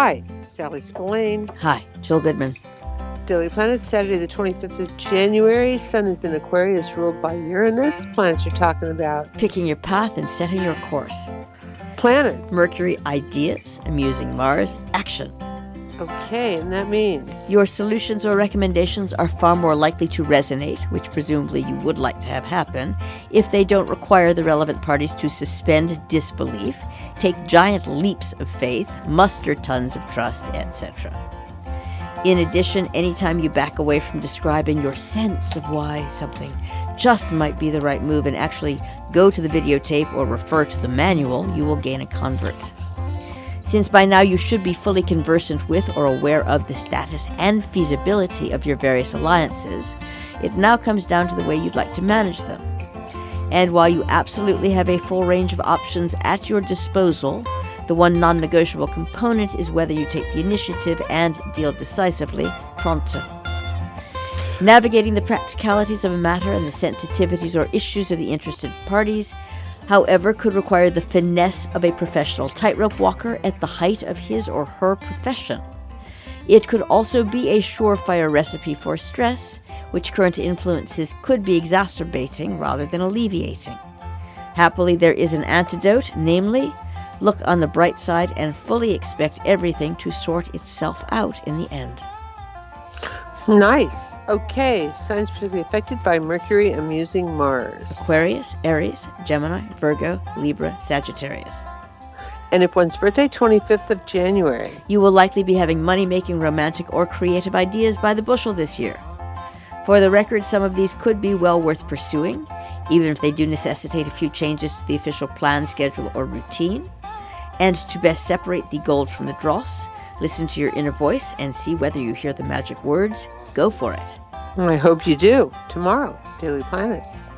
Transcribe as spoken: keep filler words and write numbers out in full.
Hi, Sally Spillane. Hi, Jill Goodman. Daily Planet, Saturday the twenty-fifth of January. Sun is in Aquarius, ruled by Uranus. Planets are talking about Picking your path and setting your course. planets. Mercury, ideas. Amusing Mars, action. Okay, and that means Your solutions or recommendations are far more likely to resonate, which presumably you would like to have happen, if they don't require the relevant parties to suspend disbelief, take giant leaps of faith, muster tons of trust, et cetera. In addition, anytime you back away from describing your sense of why something just might be the right move and actually go to the videotape or refer to the manual, you will gain a convert. Since by now you should be fully conversant with or aware of the status and feasibility of your various alliances, it now comes down to the way you'd like to manage them. And while you absolutely have a full range of options at your disposal, the one non-negotiable component is whether you take the initiative and deal decisively, pronto. Navigating the practicalities of a matter and the sensitivities or issues of the interested parties, however, could require the finesse of a professional tightrope walker at the height of his or her profession. It could also be a surefire recipe for stress, which current influences could be exacerbating rather than alleviating. Happily, there is an antidote, namely, look on the bright side and fully expect everything to sort itself out in the end. nice. Okay, signs particularly affected by Mercury amusing Mars. Aquarius, Aries, Gemini, Virgo, Libra, Sagittarius. And if one's birthday, twenty-fifth of January. You will likely be having money-making, romantic, or creative ideas by the bushel this year. For the record, some of these could be well worth pursuing, even if they do necessitate a few changes to the official plan, schedule, or routine. And to best separate the gold from the dross, listen to your inner voice and see whether you hear the magic words. Go for it. I hope you do. Tomorrow, Daily Planets.